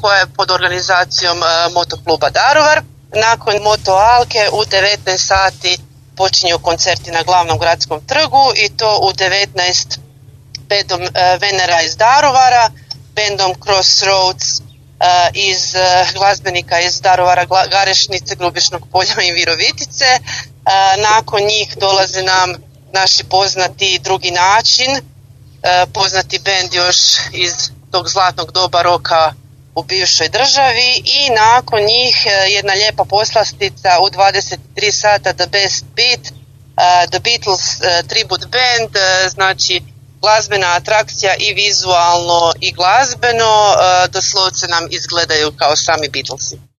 koja je pod organizacijom Motokluba Daruvar. Nakon Moto Alke u 19 sati počinju koncerti na glavnom gradskom trgu i to u 19 bendom Venera iz Daruvara, bendom Crossroads iz glazbenika iz Daruvara, Garešnice, Grubišnog Polja i Virovitice. Nakon njih dolaze nam naši poznati Drugi način, poznati bend još iz tog zlatnog doba roka u bivšoj državi, i nakon njih jedna lijepa poslastica u 23 sata The Best Beat, The Beatles Tribute Band, znači glazbena atrakcija i vizualno i glazbeno, doslovce nam izgledaju kao sami Beatlesi.